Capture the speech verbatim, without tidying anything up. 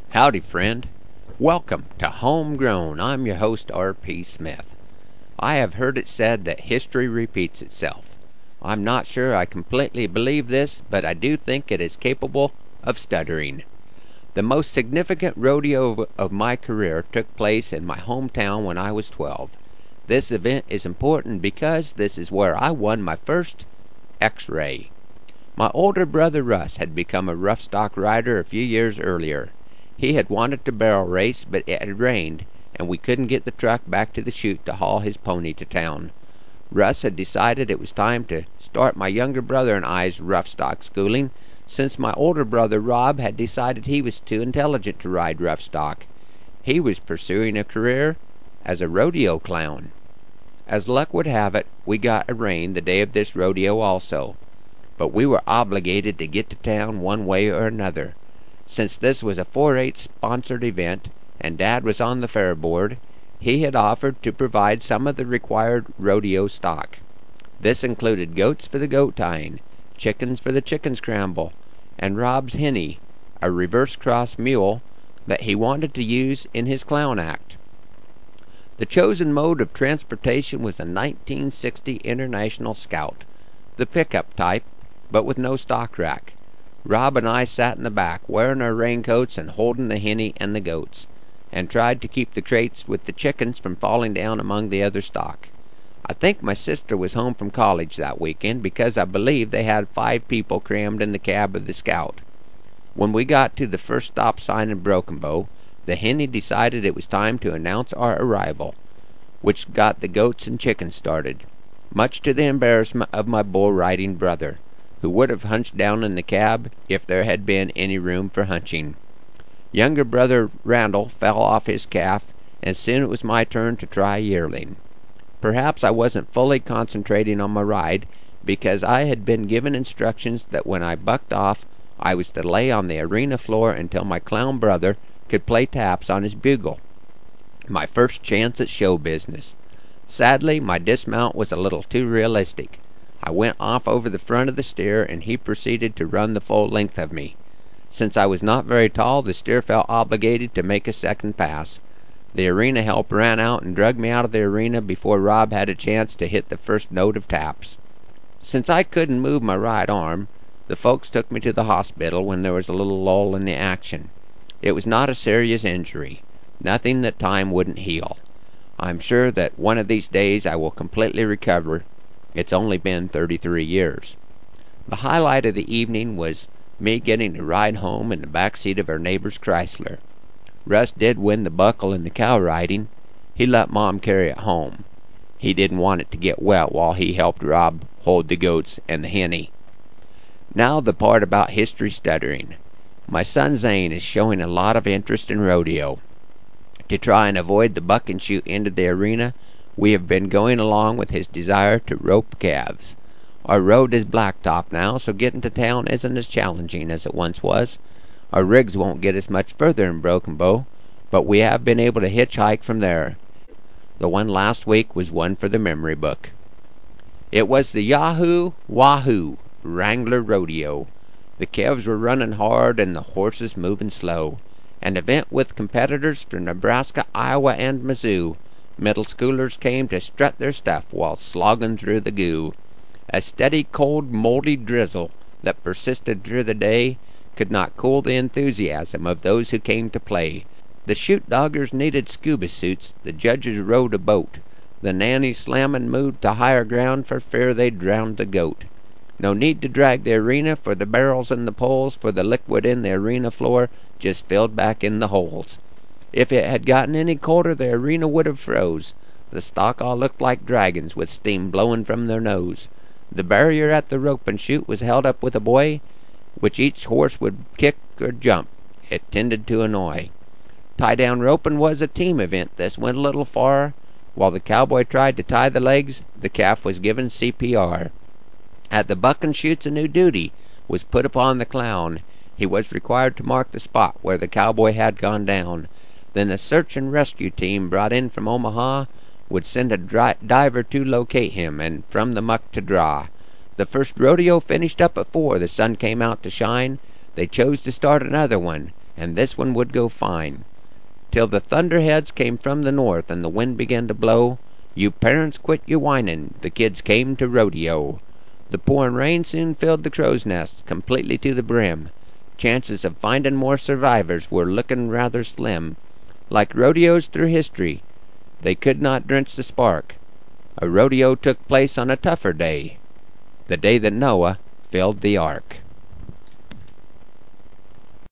Howdy, friend. Welcome to Homegrown. I'm your host, R P. Smith. I have heard it said that history repeats itself. I'm not sure I completely believe this, but I do think it is capable of stuttering. The most significant rodeo of my career took place in my hometown when I was twelve. This event is important because this is where I won my first X-ray. My older brother Russ had become a rough stock rider a few years earlier. He had wanted to barrel race, but it had rained, and we couldn't get the truck back to the chute to haul his pony to town. Russ had decided it was time to start my younger brother and I's rough stock schooling, since my older brother Rob had decided he was too intelligent to ride rough stock. He was pursuing a career as a rodeo clown. As luck would have it, we got a rain the day of this rodeo also, but we were obligated to get to town one way or another. Since this was a four H sponsored event, and Dad was on the fair board, he had offered to provide some of the required rodeo stock. This included goats for the goat tying, chickens for the chicken scramble, and Rob's Henny, a reverse cross mule that he wanted to use in his clown act. The chosen mode of transportation was a nineteen sixty International Scout, the pickup type, but with no stock rack. Rob and I sat in the back, wearing our raincoats and holding the Henny and the goats, and tried to keep the crates with the chickens from falling down among the other stock. I think my sister was home from college that weekend, because I believe they had five people crammed in the cab of the Scout. When we got to the first stop sign in Broken Bow, the Henny decided it was time to announce our arrival, which got the goats and chickens started, much to the embarrassment of my bull-riding brother, who would have hunched down in the cab if there had been any room for hunching. Younger brother Randall fell off his calf, and soon it was my turn to try yearling. Perhaps I wasn't fully concentrating on my ride, because I had been given instructions that when I bucked off, I was to lay on the arena floor until my clown brother could play taps on his bugle. My first chance at show business. Sadly, my dismount was a little too realistic. I went off over the front of the steer, and he proceeded to run the full length of me. Since I was not very tall, the steer felt obligated to make a second pass. The arena help ran out and dragged me out of the arena before Rob had a chance to hit the first note of taps. Since I couldn't move my right arm, the folks took me to the hospital when there was a little lull in the action. It was not a serious injury, nothing that time wouldn't heal. I'm sure that one of these days I will completely recover. It's only been thirty-three years. The highlight of the evening was me getting to ride home in the back seat of our neighbor's Chrysler. Russ did win the buckle in the cow riding. He let Mom carry it home. He didn't want it to get wet while he helped Rob hold the goats and the Henny. Now the part about history stuttering. My son Zane is showing a lot of interest in rodeo. To try and avoid the buck and shoot into the arena, we have been going along with his desire to rope calves. Our road is blacktop now, so getting to town isn't as challenging as it once was. Our rigs won't get us much further in Broken Bow, but we have been able to hitchhike from there. The one last week was one for the memory book. It was the Yahoo Wahoo Wrangler Rodeo. The calves were running hard and the horses moving slow. An event with competitors from Nebraska, Iowa, and Mizzou. Middle schoolers came to strut their stuff while slogging through the goo. A steady, cold, moldy drizzle that persisted through the day could not cool the enthusiasm of those who came to play. The shoot doggers needed scuba suits, the judges rowed a boat. The nannies slammin' moved to higher ground for fear they'd drown the goat. No need to drag the arena for the barrels and the poles, for the liquid in the arena floor just filled back in the holes. If it had gotten any colder, the arena would have froze. The stock all looked like dragons with steam blowing from their nose. The barrier at the rope and chute was held up with a buoy, which each horse would kick or jump. It tended to annoy. Tie-down roping was a team event. This went a little far. While the cowboy tried to tie the legs, the calf was given C P R. At the buck and chutes, a new duty was put upon the clown. He was required to mark the spot where the cowboy had gone down. Then the search and rescue team brought in from Omaha would send a dri- diver to locate him and from the muck to draw. The first rodeo finished up at four. The sun came out to shine. They chose to start another one, and this one would go fine. Till the thunderheads came from the north and the wind began to blow. You parents quit your whining, the kids came to rodeo. The pouring rain soon filled the crow's nest completely to the brim. Chances of finding more survivors were looking rather slim. Like rodeos through history, they could not drench the spark. A rodeo took place on a tougher day, the day that Noah filled the ark.